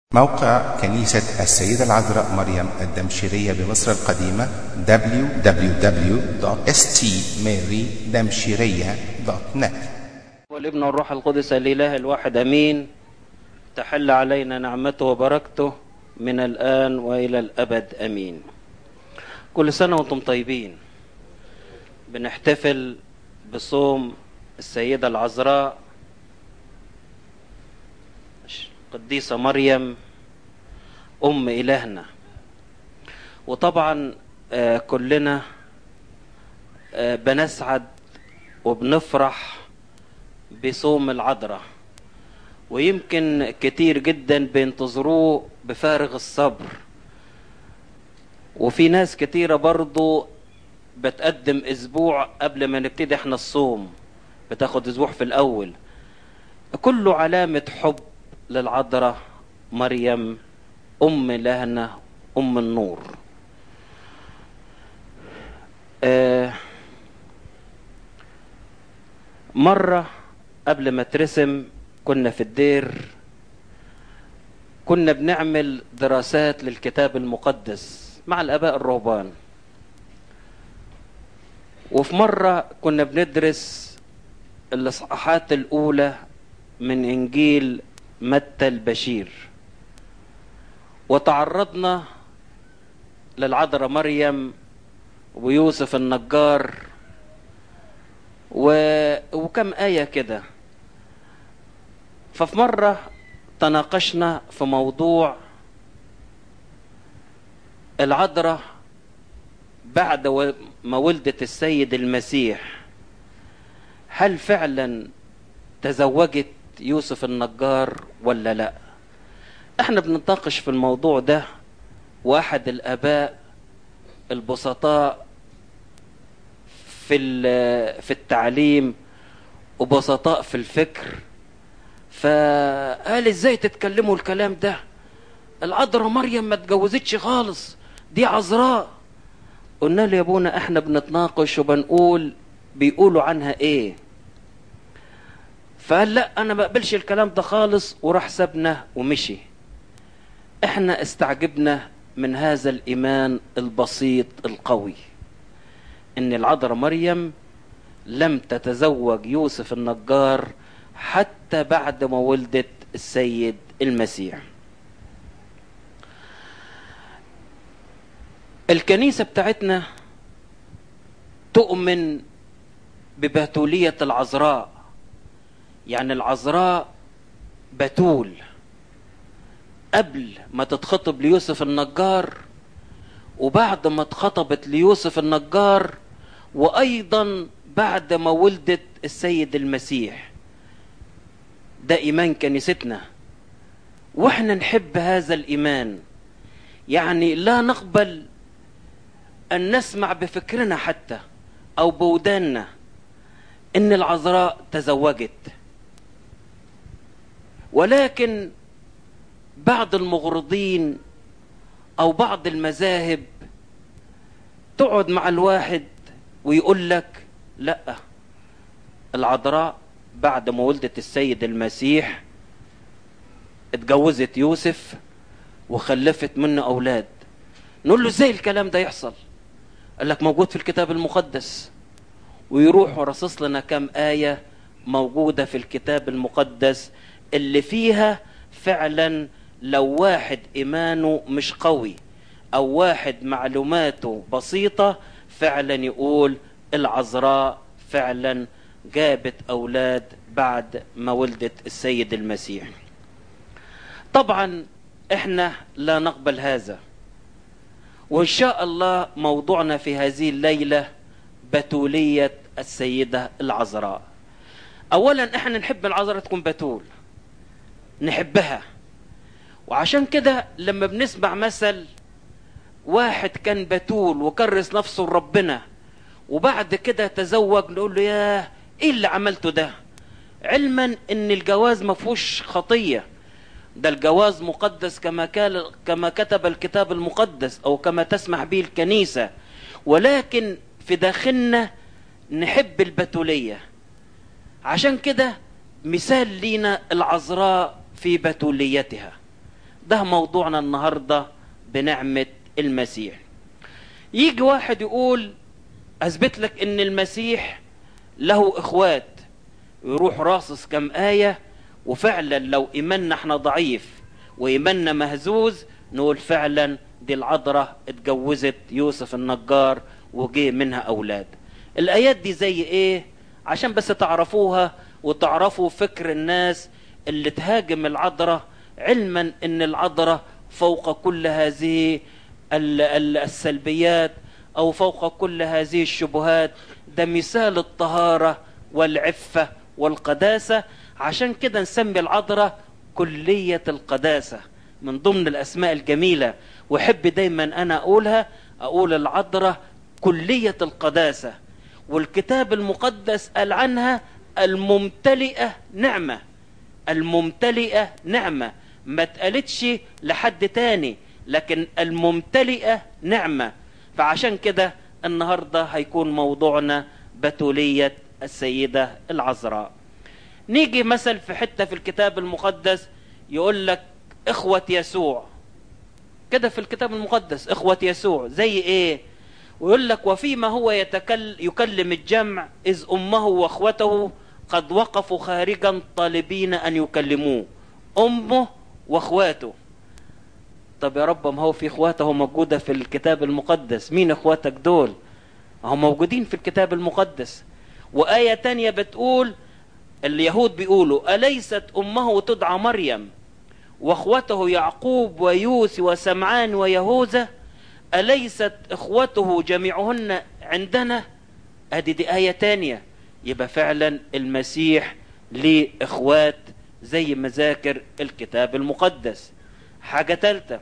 موقع كنيسة السيدة العذراء مريم الدمشقية بمصر القديمة www.stmarydamshiriya.net. والابن والروح القدس الإله الواحد أمين. تحل علينا نعمته وبركته من الآن وإلى الأبد أمين. كل سنة وانتم طيبين. بنحتفل بصوم السيدة العذراء قديسة مريم أم إلهنا. وطبعا كلنا بنسعد وبنفرح بصوم العذراء، ويمكن كتير جدا بينتظروه بفارغ الصبر، وفي ناس كتيرة برضو بتقدم اسبوع قبل ما نبتدي احنا الصوم، بتاخد اسبوع في الاول. كله علامة حب للعذراء مريم ام لهنا ام النور. مرة قبل ما ترسم كنا في الدير، كنا بنعمل دراسات للكتاب المقدس مع الآباء الرهبان، وفي مرة كنا بندرس الإصحاحات الأولى من إنجيل متى البشير، وتعرضنا للعذراء مريم ويوسف النجار وكم آية كده. ففي مرة تناقشنا في موضوع العذراء بعد ما ولدت السيد المسيح، هل فعلا تزوجت يوسف النجار ولا لا؟ احنا بنتناقش في الموضوع ده، واحد الآباء البسطاء في التعليم وبسطاء في الفكر، فقال ازاي تتكلموا الكلام ده؟ العذراء مريم ما اتجوزتش خالص، دي عذراء. قلنا له يا ابونا احنا بنتناقش وبنقول بيقولوا عنها ايه. فقال لا انا ما بقبلش الكلام ده خالص، وراح سابنا ومشي. احنا استعجبنا من هذا الايمان البسيط القوي، ان العذراء مريم لم تتزوج يوسف النجار حتى بعد ما ولدت السيد المسيح. الكنيسة بتاعتنا تؤمن ببتولية العذراء، يعني العذراء بتول قبل ما تتخطب ليوسف النجار، وبعد ما اتخطبت ليوسف النجار، وأيضا بعد ما ولدت السيد المسيح. ده إيمان كنيستنا، وإحنا نحب هذا الإيمان. يعني لا نقبل أن نسمع بفكرنا حتى أو بوداننا إن العذراء تزوجت. ولكن بعض المغرضين أو بعض المذاهب تقعد مع الواحد ويقول لك لا، العذراء بعد ما ولدت السيد المسيح اتجوزت يوسف وخلفت منه أولاد. نقول له ازاي الكلام ده يحصل؟ قال لك موجود في الكتاب المقدس. ويروح ورصص لنا كم آية موجودة في الكتاب المقدس اللي فيها فعلا لو واحد إيمانه مش قوي أو واحد معلوماته بسيطة فعلا يقول العذراء فعلا جابت أولاد بعد ما ولدت السيد المسيح. طبعا احنا لا نقبل هذا، وإن شاء الله موضوعنا في هذه الليلة بتولية السيدة العذراء. أولا احنا نحب العذراء تكون بتول، نحبها. وعشان كده لما بنسمع مثل واحد كان بتول وكرس نفسه لربنا وبعد كده تزوج، نقول له ياه ايه اللي عملته ده؟ علما ان الجواز ما فيهوش خطية، ده الجواز مقدس كما كتب الكتاب المقدس او كما تسمح به الكنيسة، ولكن في داخلنا نحب البتولية. عشان كده مثال لينا العذراء في بتوليتها. ده موضوعنا النهاردة بنعمة المسيح. يجي واحد يقول اثبت لك ان المسيح له اخوات، يروح راصص كم آية، وفعلا لو ايماننا احنا ضعيف وايماننا مهزوز نقول فعلا دي العذراء اتجوزت يوسف النجار وجه منها اولاد. الايات دي زي ايه؟ عشان بس تعرفوها وتعرفوا فكر الناس اللي تهاجم العذراء، علما ان العذراء فوق كل هذه السلبيات او فوق كل هذه الشبهات، ده مثال الطهارة والعفة والقداسة. عشان كده نسمي العذراء كلية القداسة، من ضمن الاسماء الجميلة، وحب دايما انا اقول العذراء كلية القداسة. والكتاب المقدس قال عنها الممتلئة نعمة، الممتلئة نعمة، ما اتقالتش لحد تاني، لكن الممتلئة نعمة. فعشان كده النهاردة هيكون موضوعنا بتولية السيدة العذراء. نيجي مثل في حتة في الكتاب المقدس يقول لك اخوة يسوع، كده في الكتاب المقدس اخوة يسوع زي ايه؟ ويقول لك وفيما هو يكلم الجمع إذ أمه وأخوته قد وقفوا خارجا طالبين أن يكلموه. أمه وأخواته. طب يا رب ما هو في أخواته موجودة في الكتاب المقدس، مين أخواتك دول؟ هم موجودين في الكتاب المقدس. وآية تانية بتقول اليهود بيقولوا أليست أمه تدعى مريم وأخوته يعقوب ويوسف وسمعان ويهوذا أليست إخوته جميعهن عندنا؟ دي آية تانية. يبقى فعلا المسيح ليه إخوات زي ما ذاكر الكتاب المقدس. حاجة ثالثة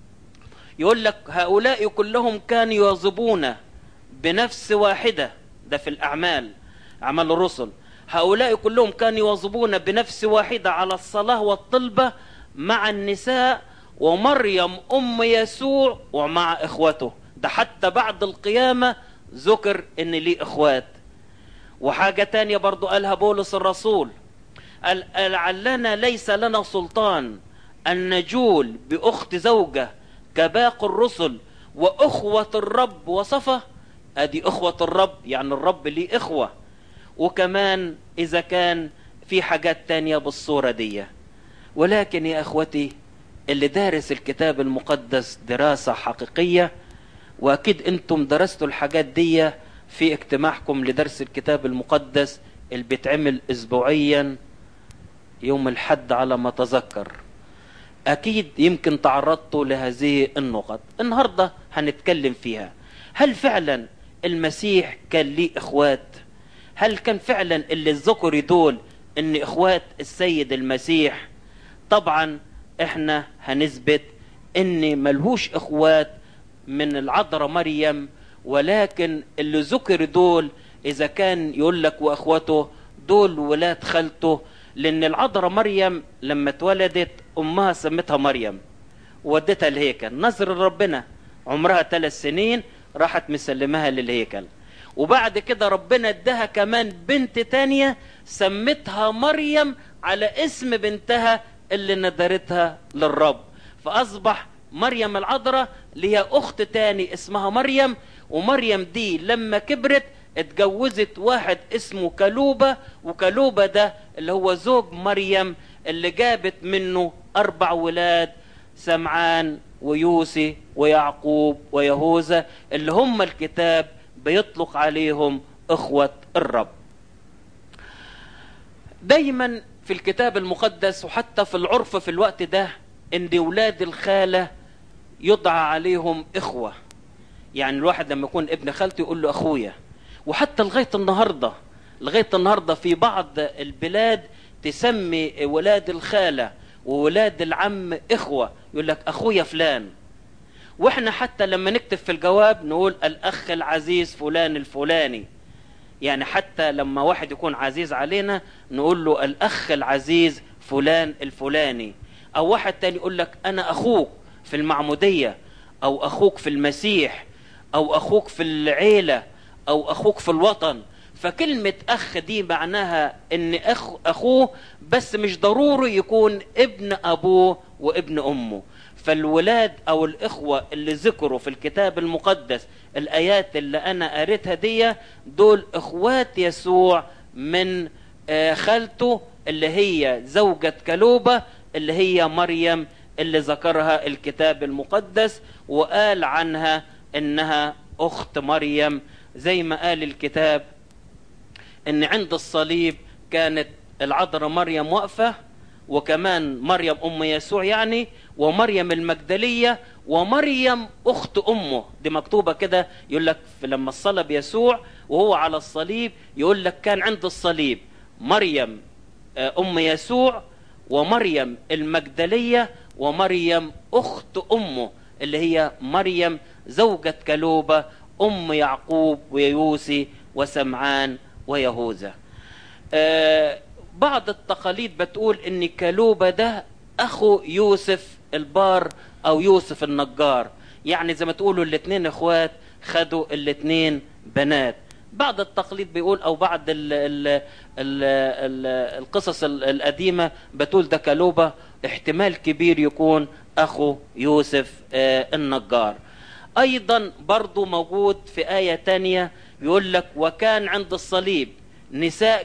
يقول لك هؤلاء كلهم كانوا يواظبون بنفس واحدة، ده في الأعمال، أعمال الرسل. هؤلاء كلهم كانوا يواظبون بنفس واحدة على الصلاة والطلبة مع النساء ومريم أم يسوع ومع إخوته. ده حتى بعد القيامة ذكر إن ليه إخوات. وحاجة تانية برضو قالها بولس الرسول، قال لعلنا ليس لنا سلطان أن نجول بأخت زوجة كباقي الرسل وأخوة الرب وصفة. أدي أخوة الرب، يعني الرب ليه إخوة. وكمان إذا كان في حاجات تانية بالصورة دي. ولكن يا أخوتي اللي دارس الكتاب المقدس دراسة حقيقية، وأكيد أنتم درستوا الحاجات دي في اجتماعكم لدرس الكتاب المقدس اللي بيتعمل أسبوعيا يوم الحد على ما تذكر، أكيد يمكن تعرضتوا لهذه النقط. النهاردة هنتكلم فيها. هل فعلا المسيح كان ليه إخوات؟ هل كان فعلا اللي الذكر دول إن إخوات السيد المسيح؟ طبعا احنا هنثبت ان ملهوش اخوات من العذراء مريم، ولكن اللي ذكر دول اذا كان يقول لك واخوته دول ولاد خالته، لان العذراء مريم لما اتولدت امها سمتها مريم وودتها الهيكل نظر ربنا، عمرها 3 سنين راحت مسلمها للهيكل. وبعد كده ربنا اداها كمان بنت تانية سمتها مريم على اسم بنتها اللي ندرتها للرب، فأصبح مريم العذراء ليها أخت تاني اسمها مريم. ومريم دي لما كبرت اتجوزت واحد اسمه كلوبة، وكلوبة ده اللي هو زوج مريم اللي جابت منه 4 ولاد، سمعان ويوسي ويعقوب ويهوذا، اللي هم الكتاب بيطلق عليهم إخوة الرب. دايما في الكتاب المقدس وحتى في العرف في الوقت ده ان ولاد الخالة يدعى عليهم إخوة، يعني الواحد لما يكون ابن خالته يقول له أخويا. وحتى لغاية النهاردة في بعض البلاد تسمي ولاد الخالة وولاد العم إخوة، يقول لك أخويا فلان. واحنا حتى لما نكتب في الجواب نقول الأخ العزيز فلان الفلاني، يعني حتى لما واحد يكون عزيز علينا نقول له الأخ العزيز فلان الفلاني. أو واحد تاني يقول لك أنا أخوك في المعمودية، أو أخوك في المسيح، أو أخوك في العيلة، أو أخوك في الوطن. فكلمة أخ دي معناها إن أخوه، بس مش ضروري يكون ابن أبوه وابن أمه. فالولاد او الاخوة اللي ذكروا في الكتاب المقدس الايات اللي انا قريتها دي دول اخوات يسوع من خالته اللي هي زوجة كلوبة اللي هي مريم اللي ذكرها الكتاب المقدس وقال عنها انها اخت مريم، زي ما قال الكتاب ان عند الصليب كانت العذراء مريم واقفة، وكمان مريم ام يسوع يعني، ومريم المجدلية، ومريم اخت امه. دي مكتوبة كده، يقول لك لما الصلب يسوع وهو على الصليب يقول لك كان عند الصليب مريم ام يسوع ومريم المجدلية ومريم اخت امه اللي هي مريم زوجة كلوبة ام يعقوب ويوسي وسمعان ويهوذا. بعض التقاليد بتقول ان كلوبة ده اخو يوسف البار او يوسف النجار، يعني زي ما تقولوا الاثنين اخوات خدوا الاثنين بنات. بعض التقليد بيقول او بعض القصص القديمة بتقول ده كلوبة احتمال كبير يكون اخو يوسف النجار. ايضا برضو موجود في آية تانية يقول لك وكان عند الصليب نساء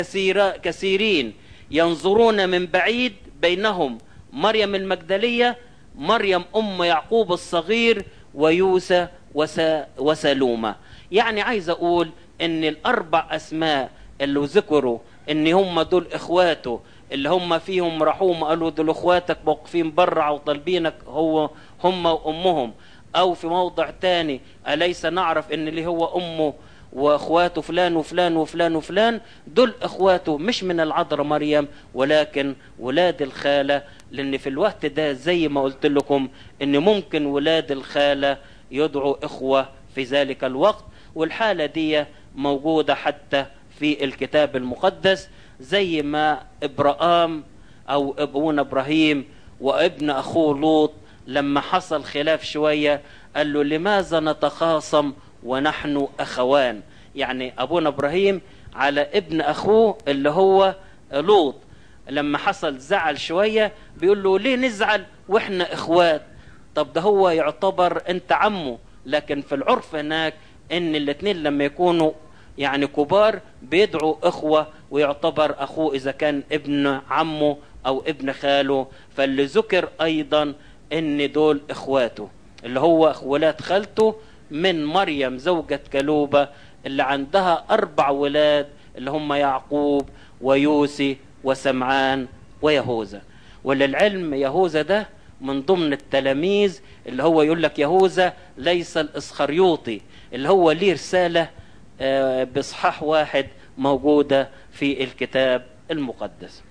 كثيرين ينظرون من بعيد بينهم مريم المجدلية مريم ام يعقوب الصغير ويوسى وسلومة. يعني عايز اقول ان الاربع اسماء اللي ذكروا ان هم دول اخواته اللي هم فيهم رحوم قالوا دول اخواتك موقفين برع وطالبينك هم وامهم، او في موضع تاني اليس نعرف ان اللي هو امه واخواته فلان وفلان وفلان وفلان، دول اخواته مش من العذراء مريم ولكن ولاد الخالة. لان في الوقت ده زي ما قلت لكم ان ممكن ولاد الخالة يدعوا اخوة في ذلك الوقت، والحالة دي موجودة حتى في الكتاب المقدس، زي ما ابراهام او ابونا ابراهيم وابن اخوه لوط لما حصل خلاف شوية قال له لماذا نتخاصم ونحن اخوان، يعني ابونا ابراهيم على ابن اخوه اللي هو لوط لما حصل زعل شوية بيقول له ليه نزعل واحنا اخوات، طب ده هو يعتبر انت عمه، لكن في العرف هناك ان الاثنين لما يكونوا يعني كبار بيدعوا اخوة ويعتبر اخوه اذا كان ابن عمه او ابن خاله. فاللي ذكر ايضا ان دول اخواته اللي هو ولاد خالته من مريم زوجة كلوبة اللي عندها 4 ولاد اللي هم يعقوب ويوسي وسمعان ويهوذا. وللعلم يهوذا ده من ضمن التلاميذ اللي هو يقول لك يهوذا ليس الاسخريوطي اللي هو ليه رسالة بإصحاح 1 موجودة في الكتاب المقدس.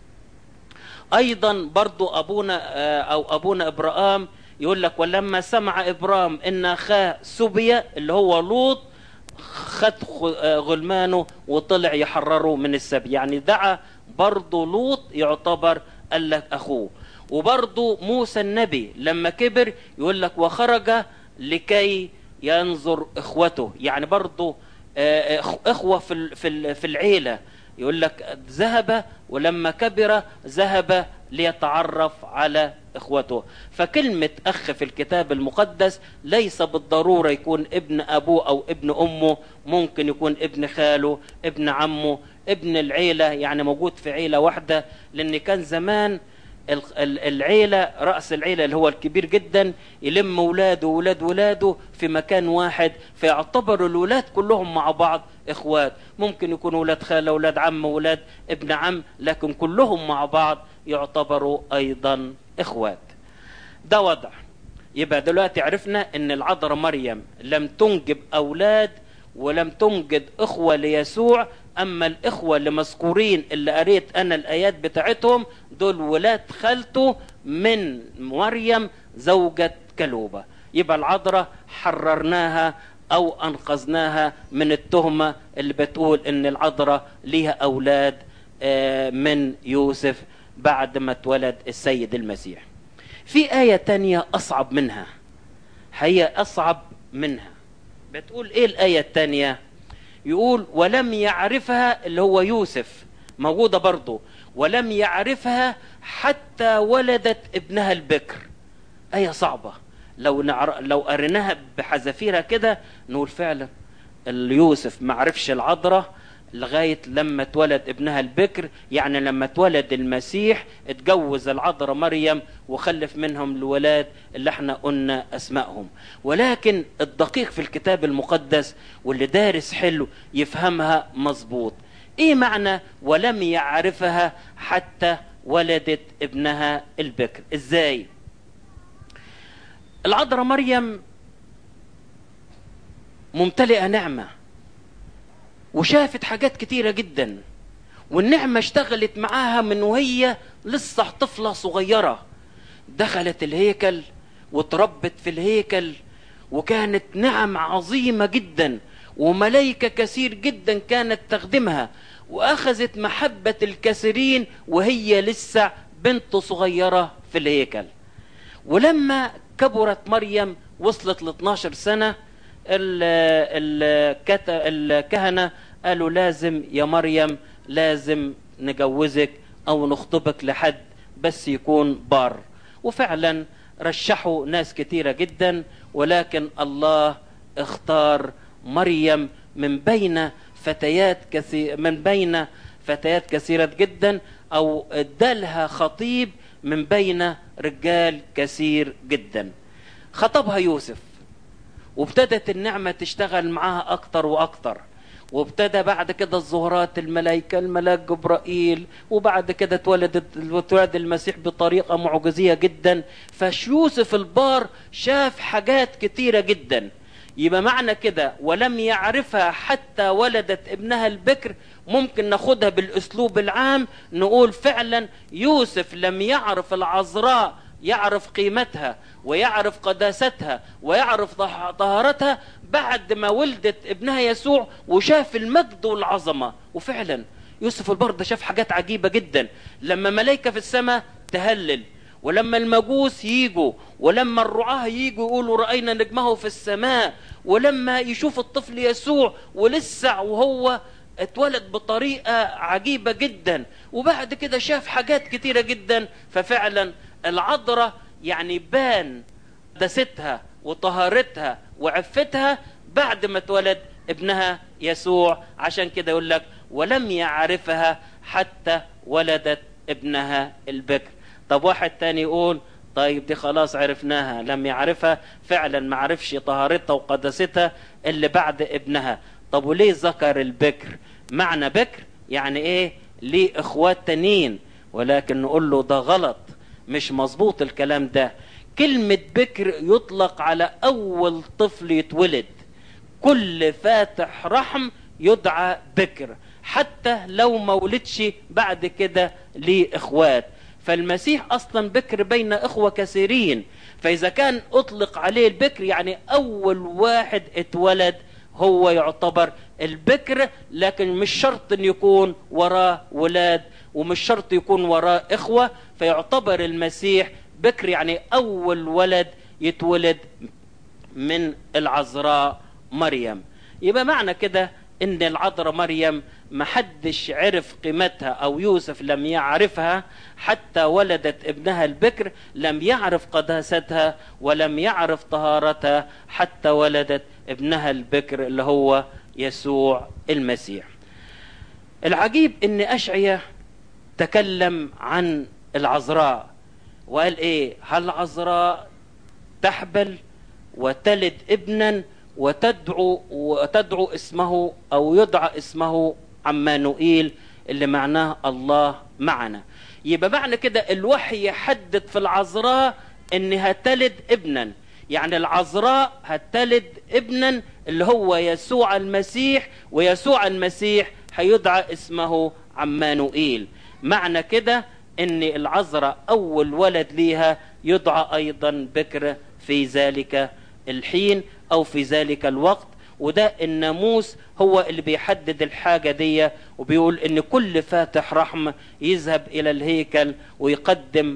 ايضا برضو ابونا ابراهام يقول لك ولما سمع ابرام ان اخاه سبية اللي هو لوط خد غلمانه وطلع يحرره من السبي، يعني دعا برضو لوط يعتبر قال لك اخوه. وبرضو موسى النبي لما كبر يقول لك وخرج لكي ينظر اخوته، يعني برضو اخوة في العيلة، يقول لك ذهب ولما كبر ذهب ليتعرف على اخوته. فكلمة اخ في الكتاب المقدس ليس بالضرورة يكون ابن ابوه او ابن امه، ممكن يكون ابن خاله ابن عمه ابن العيلة، يعني موجود في عيلة واحدة. لان كان زمان العيلة رأس العيلة اللي هو الكبير جدا يلم ولاده وولاد ولاده في مكان واحد، فيعتبروا الولاد كلهم مع بعض اخوات. ممكن يكونوا ولاد خالة ولاد عم ولاد ابن عم، لكن كلهم مع بعض يعتبروا ايضا اخوات. ده وضع. يبقى دلوقتي عرفنا ان العذراء مريم لم تنجب اولاد ولم تنجب اخوة ليسوع، اما الاخوة اللي مذكورين اللي قريت انا الايات بتاعتهم دول ولاد خالته من مريم زوجة كلوبة. يبقى العذراء حررناها او انقذناها من التهمة اللي بتقول ان العذراء ليها اولاد من يوسف بعد ما اتولد السيد المسيح. في آية تانية اصعب منها، هي اصعب منها، بتقول ايه الآية التانية؟ يقول ولم يعرفها اللي هو يوسف، موجودة برضو ولم يعرفها حتى ولدت ابنها البكر. آية صعبة، لو قريناها بحذافيرها كده نقول فعلا يوسف ما عرفش العذراء لغاية لما اتولد ابنها البكر، يعني لما اتولد المسيح اتجوز العذراء مريم وخلف منهم الولاد اللي احنا قلنا اسمائهم. ولكن الدقيق في الكتاب المقدس واللي دارس حلو يفهمها مظبوط. ايه معنى ولم يعرفها حتى ولدت ابنها البكر؟ ازاي؟ العذراء مريم ممتلئة نعمة وشافت حاجات كتيرة جدا، والنعمة اشتغلت معاها من وهي لسه طفلة صغيرة. دخلت الهيكل وتربت في الهيكل، وكانت نعم عظيمة جدا، وملائكة كثير جدا كانت تخدمها، وأخذت محبة الكثيرين وهي لسه بنت صغيرة في الهيكل. ولما كبرت مريم وصلت ل 12 سنة الكهنة قالوا لازم يا مريم لازم نجوزك أو نخطبك لحد بس يكون بار. وفعلا رشحوا ناس كتيرة جدا، ولكن الله اختار مريم من بين فتيات كثيرة جدا، أو ادالها خطيب من بين رجال كثير جدا. خطبها يوسف، وابتدت النعمة تشتغل معاها أكتر وأكتر، وابتدى بعد كده الظهورات الملائكة، الملاك جبرائيل، وبعد كده اتولد المسيح بطريقة معجزية جدا. فيوسف البار شاف حاجات كتيرة جدا. يبقى معنى كده ولم يعرفها حتى ولدت ابنها البكر، ممكن ناخدها بالأسلوب العام نقول فعلا يوسف لم يعرف العذراء، يعرف قيمتها ويعرف قداستها ويعرف طهارتها بعد ما ولدت ابنها يسوع وشاف المجد والعظمة. وفعلا يوسف البار ده شاف حاجات عجيبة جدا، لما ملائكة في السماء تهلل، ولما المجوس ييجوا، ولما الرعاة ييجوا يقولوا رأينا نجمه في السماء، ولما يشوف الطفل يسوع ولسه وهو اتولد بطريقة عجيبة جدا، وبعد كده شاف حاجات كتيرة جدا. ففعلا العذراء يعني بان قداستها وطهارتها وعفتها بعد ما اتولد ابنها يسوع. عشان كده يقول لك ولم يعرفها حتى ولدت ابنها البكر. طب واحد تاني يقول طيب دي خلاص عرفناها، لم يعرفها فعلا، ما عرفش طهارتها وقداستها اللي بعد ابنها. طب وليه ذكر البكر؟ معنى بكر يعني ايه؟ ليه اخوات تانيين، ولكن نقول له ده غلط، مش مظبوط الكلام ده. كلمة بكر يطلق على اول طفل يتولد، كل فاتح رحم يدعى بكر، حتى لو ما ولدش بعد كده ليه اخوات. فالمسيح اصلا بكر بين اخوة كثيرين، فاذا كان اطلق عليه البكر يعني اول واحد اتولد هو يعتبر البكر. لكن مش شرط ان يكون وراه ولاد، ومش شرط يكون وراه اخوة، فيعتبر المسيح بكر يعني اول ولد يتولد من العذراء مريم. يبقى معنى كده ان العذراء مريم محدش عرف قيمتها، او يوسف لم يعرفها حتى ولدت ابنها البكر، لم يعرف قداستها ولم يعرف طهارتها حتى ولدت ابنها البكر اللي هو يسوع المسيح. العجيب ان اشعياء تكلم عن العذراء وقال ايه؟ هل العذراء تحبل وتلد ابنا وتدعو اسمه، او يدعى اسمه عمانوئيل، اللي معناه الله معنا. يبقى معنى كده الوحي يحدد في العذراء انها تلد ابنا، يعني العذراء هتلد ابنا اللي هو يسوع المسيح، ويسوع المسيح هيدعى اسمه عمانوئيل. معنى كده ان العذراء اول ولد ليها يدعى ايضا بكر في ذلك الحين او في ذلك الوقت. وده الناموس هو اللي بيحدد الحاجة دي، وبيقول ان كل فاتح رحم يذهب الى الهيكل ويقدم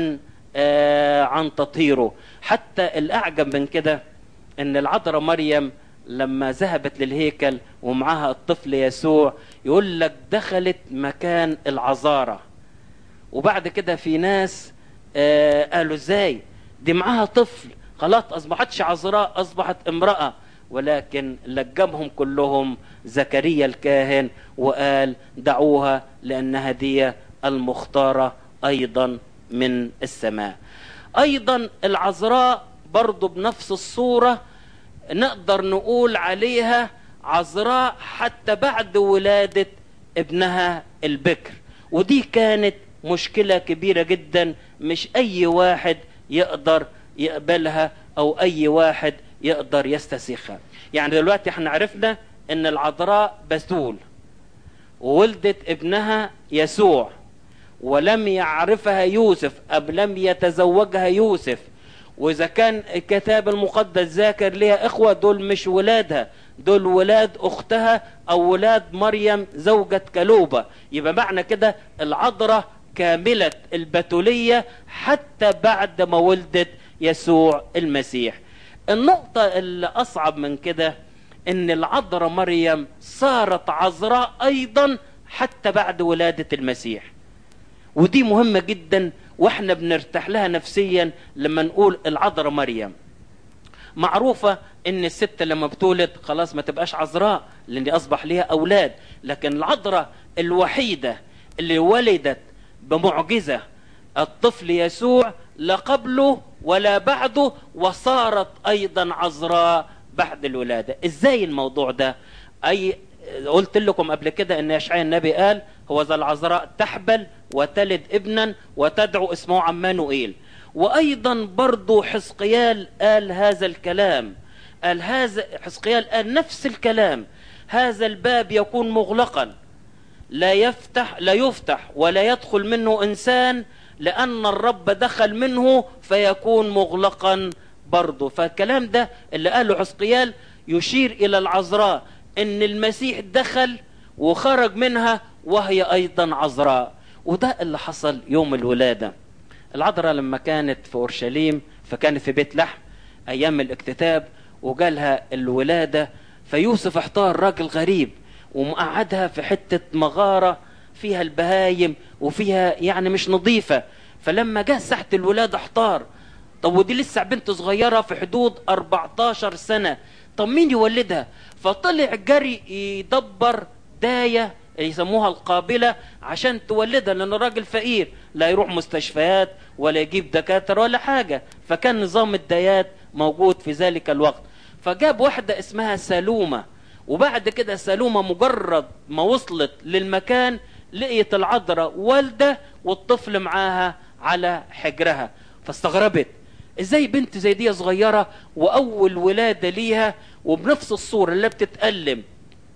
عن تطهيره. حتى الاعجب من كده ان العذراء مريم لما ذهبت للهيكل ومعها الطفل يسوع يقول لك دخلت مكان العذارى. وبعد كده في ناس قالوا ازاي دي معاها طفل، خلاص أصبحتش عذراء، أصبحت امرأة. ولكن لجمهم كلهم زكريا الكاهن وقال دعوها لأنها دي المختارة أيضا من السماء. أيضا العذراء برضو بنفس الصورة نقدر نقول عليها عذراء حتى بعد ولادة ابنها البكر، ودي كانت مشكلة كبيرة جدا، مش أي واحد يقدر يقبلها أو أي واحد يقدر يستسيخها. يعني دلوقتي احنا عرفنا ان العذراء بتول وولدت ابنها يسوع، ولم يعرفها يوسف أو لم يتزوجها يوسف، وإذا كان الكتاب المقدس ذاكر لها إخوة، دول مش ولادها، دول ولاد أختها أو ولاد مريم زوجة كلوبة. يبقى معنى كده العذراء كاملة البتولية حتى بعد ما ولدت يسوع المسيح. النقطة اللي أصعب من كده إن العذراء مريم صارت عذراء أيضا حتى بعد ولادة المسيح، ودي مهمة جدا واحنا بنرتاح لها نفسيا لما نقول العذراء مريم. معروفة ان الست لما بتولد خلاص ما تبقاش عذراء لان اصبح ليها اولاد، لكن العذراء الوحيدة اللي ولدت بمعجزة الطفل يسوع لا قبله ولا بعده، وصارت ايضا عذراء بعد الولادة. ازاي الموضوع ده؟ قلت لكم قبل كده ان اشعياء النبي قال هو ذا العذراء تحبل وتلد ابنا وتدعو اسمه عمانوئيل. وايضا برضو حزقيال قال هذا الكلام، قال هذا حزقيال قال نفس الكلام، هذا الباب يكون مغلقا لا يفتح ولا يدخل منه انسان، لان الرب دخل منه فيكون مغلقا برضو. فالكلام ده اللي قاله حزقيال يشير الى العذراء، ان المسيح دخل وخرج منها وهي ايضا عذراء. وده اللي حصل يوم الولادة. العذراء لما كانت في اورشليم فكانت في بيت لحم ايام الاكتتاب، وجالها الولادة، فيوسف احتار راجل غريب ومقعدها في حتة مغارة فيها البهايم وفيها يعني مش نظيفة. فلما جاء ساعة الولادة احتار، طب ودي لسه بنت صغيرة في حدود 14 سنة، طب مين يولدها؟ فطلع جري يدبر داية يسموها القابلة عشان تولدها، لأن الراجل فقير لا يروح مستشفيات ولا يجيب دكاترة ولا حاجة، فكان نظام الدايات موجود في ذلك الوقت. فجاب واحدة اسمها سلومة، وبعد كده سلومة مجرد ما وصلت للمكان لقيت العذراء والدة والطفل معاها على حجرها، فاستغربت ازاي بنت زي دي صغيرة واول ولادة ليها وبنفس الصورة، لا بتتألم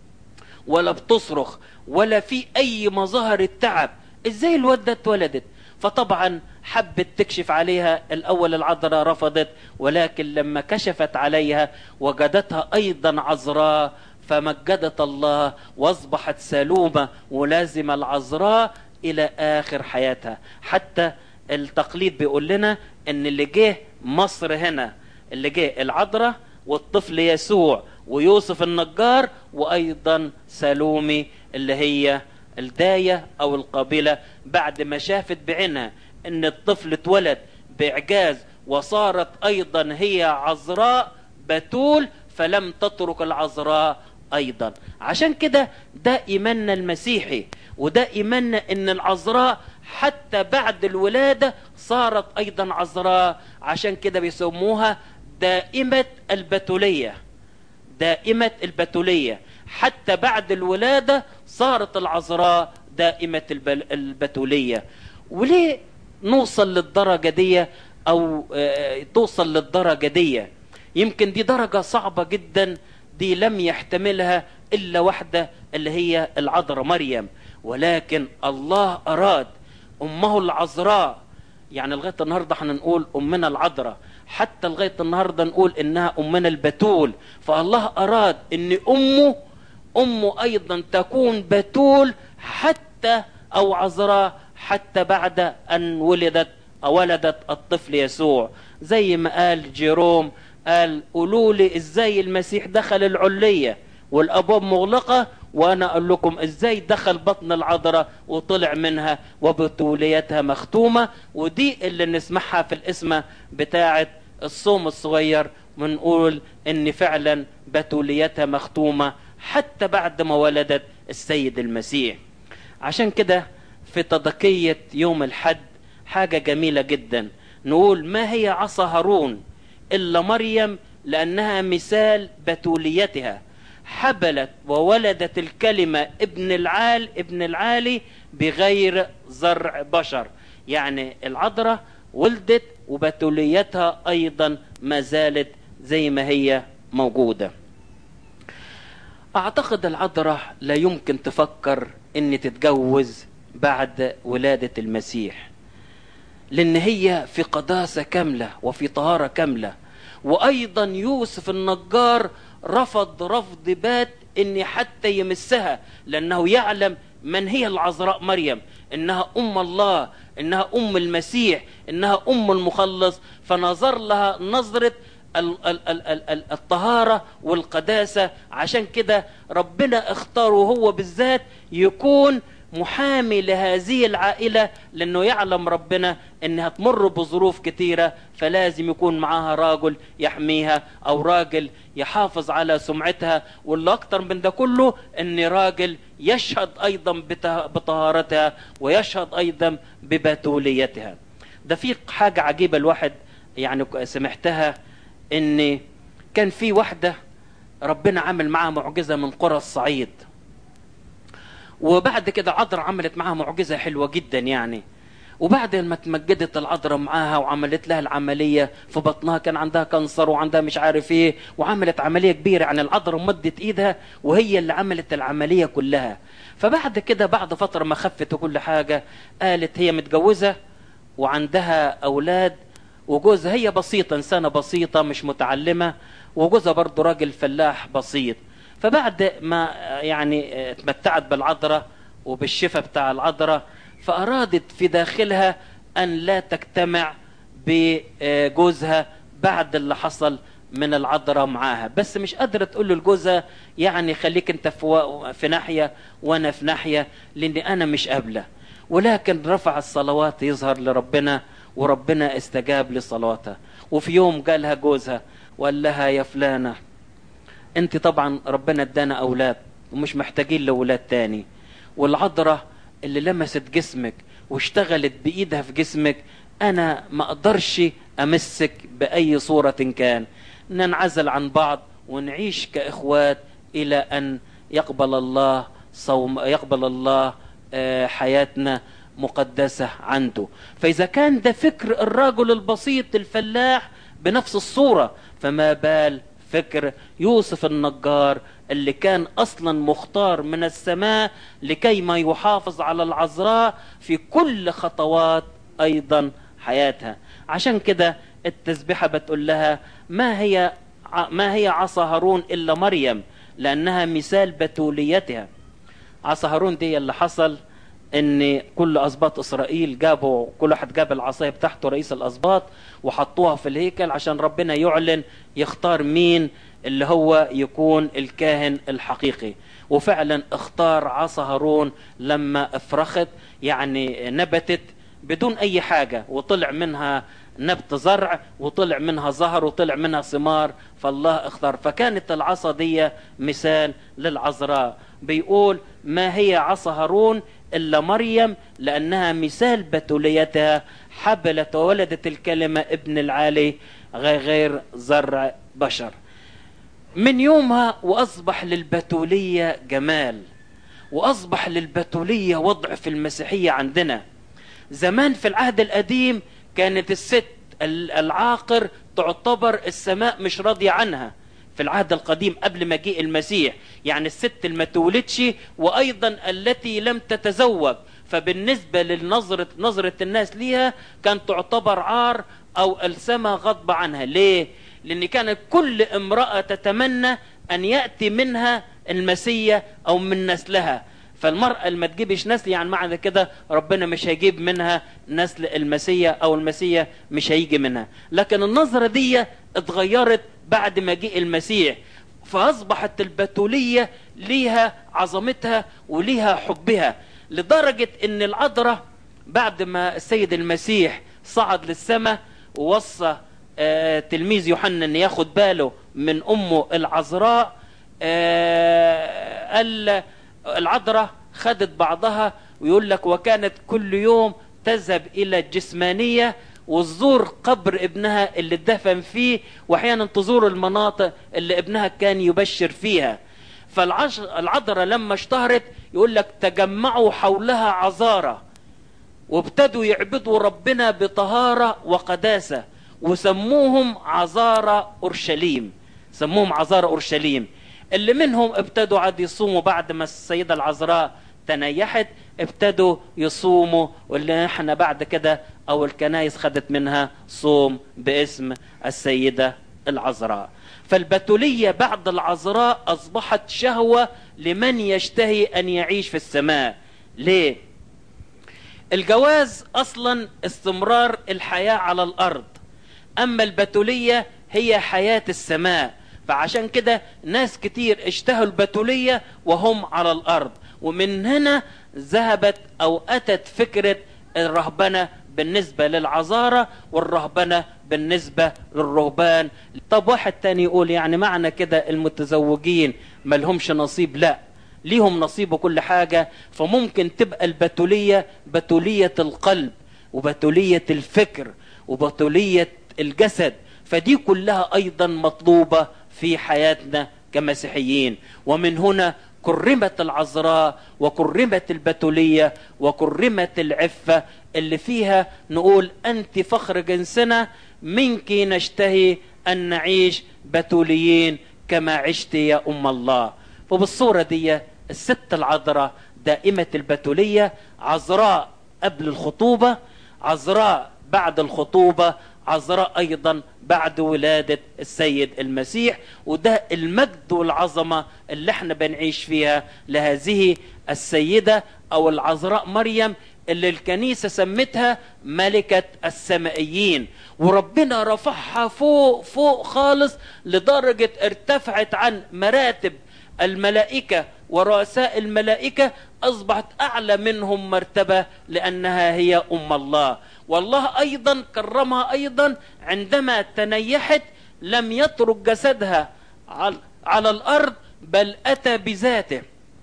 ولا بتصرخ ولا في اي مظاهر التعب، ازاي الوالدة اتولدت؟ فطبعا حبت تكشف عليها. الاول العذراء رفضت، ولكن لما كشفت عليها وجدتها ايضا عذراء فمجدت الله واصبحت سلومة ولازمة العذراء الى اخر حياتها. حتى التقليد بيقول لنا ان اللي جه مصر هنا اللي جه العذراء والطفل يسوع ويوسف النجار وايضا سلومي اللي هي الداية او القابلة، بعد ما شافت بعينها ان الطفل اتولد باعجاز وصارت ايضا هي عذراء بتول، فلم تترك العذراء ايضا. عشان كده ده ايماننا المسيحي، وده ايماننا ان العذراء حتى بعد الولادة صارت ايضا عذراء. عشان كده بيسموها دائمة البتولية، دائمة البتولية، حتى بعد الولادة صارت العذراء دائمة البتولية. وليه نوصل للدرجة دي او توصل للدرجة دي؟ يمكن دي درجة صعبة جدا، دي لم يحتملها الا واحدة اللي هي العذراء مريم، ولكن الله اراد امه العذراء. يعني لغاية النهاردة احنا نقول امنا العذراء، حتى لغاية النهاردة نقول انها امنا البتول. فالله اراد ان امه ايضا تكون بتول حتى او عذراء حتى بعد ان ولدت الطفل يسوع. زي ما قال جيروم، قال قولوا لي ازاي المسيح دخل العلية والابواب مغلقة وانا اقول لكم ازاي دخل بطن العذراء وطلع منها وبتوليتها مختومة. ودي اللي نسمعها في الاسمة بتاعة الصوم الصغير، ونقول ان فعلا بتوليتها مختومة حتى بعد ما ولدت السيد المسيح. عشان كده في تضحية يوم الحد حاجة جميلة جدا، نقول ما هي عصا هارون إلا مريم لأنها مثال بتوليتها، حبلت وولدت الكلمة ابن العالي بغير زرع بشر. يعني العذراء ولدت وبتوليتها أيضا ما زالت زي ما هي موجودة. أعتقد العذراء لا يمكن تفكر إن تتجوز بعد ولادة المسيح، لأن هي في قداسة كاملة وفي طهارة كاملة. وأيضا يوسف النجار رفض بات إن حتى يمسها، لأنه يعلم من هي العذراء مريم، إنها أم الله، إنها أم المسيح، إنها أم المخلص. فنظر لها نظرة الطهارة والقداسة. عشان كده ربنا اختاره هو بالذات يكون محامي لهذه العائلة، لأنه يعلم ربنا أنها تمر بظروف كثيرة، فلازم يكون معها راجل يحميها أو راجل يحافظ على سمعتها. واللي أكتر من ده كله أن راجل يشهد أيضا بطهارتها ويشهد أيضا ببتوليتها. ده في حاجة عجيبة الواحد يعني سمعتها، أن كان في واحدة ربنا عمل معها معجزة من قرى الصعيد، وبعد كده عذراء عملت معها معجزة حلوة جدا يعني. وبعد ما تمجدت العذراء معاها وعملت لها العملية في بطنها، كان عندها كانسر وعندها مش عارف ايه، وعملت عملية كبيرة. يعني العذراء مدت ايدها وهي اللي عملت العملية كلها. فبعد كده بعد فترة ما خفت وكل حاجة، قالت هي متجوزة وعندها اولاد، وجوزها هي بسيطة، انسانة بسيطة مش متعلمة، وجوزها برضو راجل فلاح بسيط. فبعد ما يعني اتمتعت بالعذراء وبالشفاء بتاع العذراء، فأرادت في داخلها أن لا تجتمع بجوزها بعد اللي حصل من العذراء معاها، بس مش قادرة تقول له لجوزها يعني خليك انت في ناحية وانا في ناحية، لان انا مش قابلة. ولكن رفع الصلوات يظهر لربنا، وربنا استجاب لصلاتها. وفي يوم قالها جوزها وقال لها يا فلانة، انت طبعا ربنا ادانا اولاد ومش محتاجين لاولاد تاني، والعذراء اللي لمست جسمك واشتغلت بايدها في جسمك انا ما اقدرش امسك باي صورة كان، ننعزل عن بعض ونعيش كاخوات الى ان يقبل الله حياتنا مقدسة عنده. فاذا كان ده فكر الرجل البسيط الفلاح بنفس الصورة، فما بال فكر يوسف النجار اللي كان اصلا مختار من السماء لكي ما يحافظ على العذراء في كل خطوات ايضا حياتها. عشان كده التسبيحة بتقول لها ما هي عصا هارون الا مريم لانها مثال بتوليتها. عصا هارون دي اللي حصل ان كل اسباط اسرائيل جابوا، كل واحد جاب العصايه بتاعته رئيس الاسباط وحطوها في الهيكل عشان ربنا يعلن يختار مين اللي هو يكون الكاهن الحقيقي. وفعلا اختار عصا هارون لما افرخت، يعني نبتت بدون اي حاجة، وطلع منها نبت زرع وطلع منها زهر وطلع منها ثمار، فالله اختار. فكانت العصا دي مثال للعذراء. بيقول ما هي عصا هارون إلا مريم لأنها مثال بتوليتها، حبلت وولدت الكلمة ابن العالي غير زرع بشر. من يومها وأصبح للبتولية جمال، وأصبح للبتولية وضع في المسيحية عندنا. زمان في العهد القديم كانت الست العاقر تعتبر السماء مش راضية عنها في العهد القديم قبل مجيء المسيح، يعني الست اللي ما تولدش وأيضا التي لم تتزوج، فبالنسبة لنظرة الناس ليها كانت تعتبر عار أو السماء غضب عنها. ليه؟ لأن كانت كل امرأة تتمنى أن يأتي منها المسيح أو من نسلها. فالمرأة اللي ما تجيبش نسل يعني معنى كده ربنا مش هيجيب منها نسل المسيح أو المسيح مش هيجي منها. لكن النظرة دي اتغيرت بعد مجيء المسيح، فأصبحت البتولية ليها عظمتها وليها حبها، لدرجة ان العذراء بعد ما السيد المسيح صعد للسماء ووصى تلميذ يوحنا ان ياخد باله من امه العذراء، قال العذراء خدت بعضها، ويقول لك وكانت كل يوم تذهب الى الجسمانية وتزور قبر ابنها اللي اتدفن فيه، واحيانا تزور المناطق اللي ابنها كان يبشر فيها. فالعذراء لما اشتهرت يقول لك تجمعوا حولها عذارى وابتدوا يعبدوا ربنا بطهارة وقداسة، وسموهم عذارى أورشليم، سموهم عذارى أورشليم. اللي منهم ابتدوا عاد يصوموا بعد ما السيدة العذراء تنيحت، ابتدوا يصوموا، واللي احنا بعد كده او الكنائس خدت منها صوم باسم السيدة العذراء. فالبتولية بعد العذراء اصبحت شهوة لمن يشتهي ان يعيش في السماء. ليه؟ الجواز اصلا استمرار الحياة على الارض، اما البتولية هي حياة السماء. فعشان كده ناس كتير اشتهوا البتولية وهم على الارض، ومن هنا ذهبت او اتت فكرة الرهبنة بالنسبة للعذارى والرهبنة بالنسبة للرهبان. طب واحد تاني يقول يعني معنى كده المتزوجين ملهمش نصيب؟ لا، ليهم نصيب وكل حاجة. فممكن تبقى البتولية بتولية القلب وبتولية الفكر وبتولية الجسد، فدي كلها ايضا مطلوبة في حياتنا كمسيحيين. ومن هنا كرمت العذراء وكرمت البتولية وكرمت العفة، اللي فيها نقول أنت فخر جنسنا، منك نشتهي أن نعيش بتوليين كما عشت يا أم الله. فبالصورة دي الست العذراء دائمة البتولية، عذراء قبل الخطوبة، عذراء بعد الخطوبة، عذراء أيضا بعد ولادة السيد المسيح. وده المجد والعظمة اللي احنا بنعيش فيها لهذه السيدة أو العذراء مريم، اللي الكنيسة سمتها ملكة السمائيين، وربنا رفعها فوق فوق خالص لدرجة ارتفعت عن مراتب الملائكة ورؤساء الملائكة، أصبحت أعلى منهم مرتبة لأنها هي أم الله. والله أيضا كرمها أيضا عندما تنيحت، لم يترك جسدها على الأرض بل أتى بذاته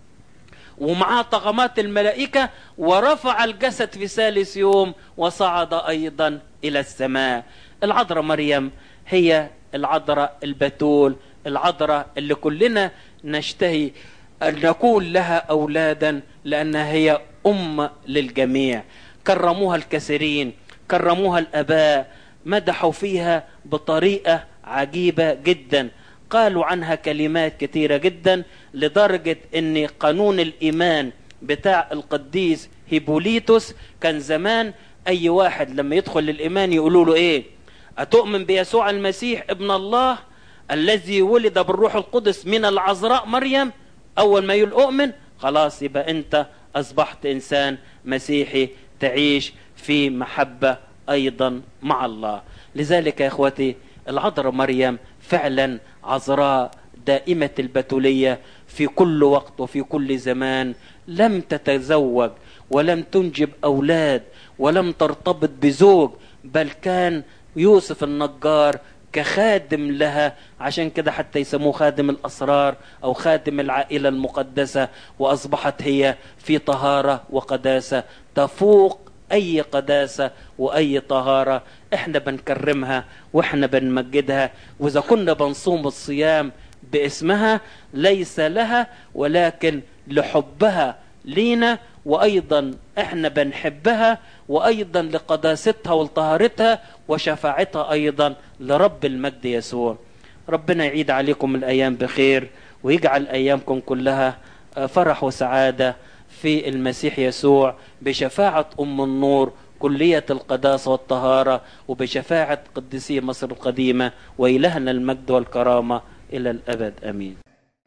ومعها طغمات الملائكة، ورفع الجسد في ثالث يوم وصعد أيضا إلى السماء. العذراء مريم هي العذراء البتول، العذراء اللي كلنا نشتهي أن نكون لها أولادا، لأنها هي أم للجميع. كرموها الكثيرين، كرموها الآباء، مدحوا فيها بطريقة عجيبة جدا، قالوا عنها كلمات كثيرة جدا، لدرجة ان قانون الإيمان بتاع القديس هيبوليتوس كان زمان أي واحد لما يدخل للإيمان يقولوا له إيه؟ أتؤمن بيسوع المسيح ابن الله الذي ولد بالروح القدس من العذراء مريم؟ أول ما يقول أؤمن خلاص يبقى أنت أصبحت إنسان مسيحي تعيش في محبة أيضا مع الله. لذلك يا إخوتي العذراء مريم فعلا عذراء دائمة البتولية في كل وقت وفي كل زمان، لم تتزوج ولم تنجب أولاد ولم ترتبط بزوج، بل كان يوسف النجار كخادم لها، عشان كده حتى يسموه خادم الأسرار أو خادم العائلة المقدسة. وأصبحت هي في طهارة وقداسة تفوق أي قداسة وأي طهارة. احنا بنكرمها واحنا بنمجدها، وإذا كنا بنصوم الصيام باسمها ليس لها ولكن لحبها لينا، وأيضا احنا بنحبها، وأيضا لقداستها ولطهارتها وشفاعتها أيضا لرب المجد يسوع. ربنا يعيد عليكم الأيام بخير، ويجعل أيامكم كلها فرح وسعادة في المسيح يسوع، بشفاعة أم النور كلية القداسة والطهارة، وبشفاعة قديسي مصر القديمة، وإلهنا المجد والكرامة إلى الأبد. أمين.